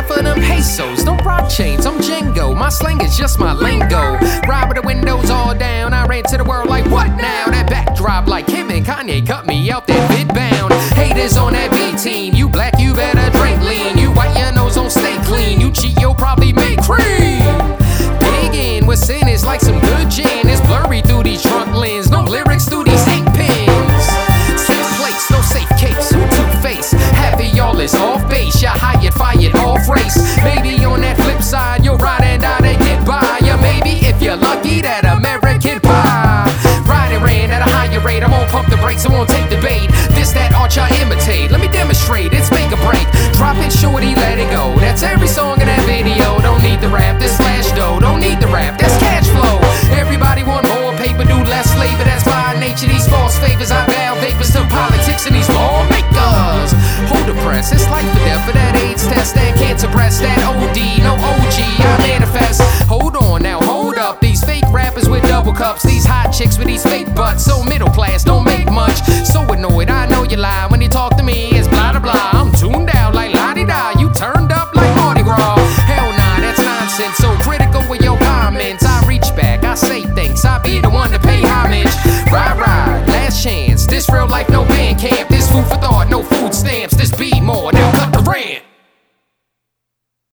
line for them pesos. Don't rock chains, I'm Django. My slang is just my lingo. Ride with the windows all down. I ran to the world like, what now? That backdrop like Kim and Kanye cut me out that bit bound. Haters on that B team. You black, you better drink lean. You white, your nose don't stay clean. You cheat, you'll probably make cream. Digging with sin is like some good gin. It's blurry through these trunk lens. No lyrics through these ink pens. Safe plates, no safe capes. Who two-face? Half of y'all is off base. Y'all hired, fired, off race. Maybe on that flip side, you'll ride and die to get by. Yeah, maybe if you're lucky, that American pie. Riding ran at a higher rate. I won't pump the brakes, I won't take the bait. This, that arch I imitate. Let me demonstrate, it's make a break. Drop it, shorty, let it go. That's every song in that video. Don't need the rap, this slash dough. Don't need the rap, that's cash flow. Everybody want more paper, do less labor. That's by nature, these false favors. I bow vapors to politics and these lawmakers. Hold the press, it's life or death for that AIDS test, that cancer breast, that OD, no OG, I manifest. Hold on now, hold up. These fake rappers with double cups, these hot chicks with these fake butts. So middle class, don't make much. So annoyed, I know you lie when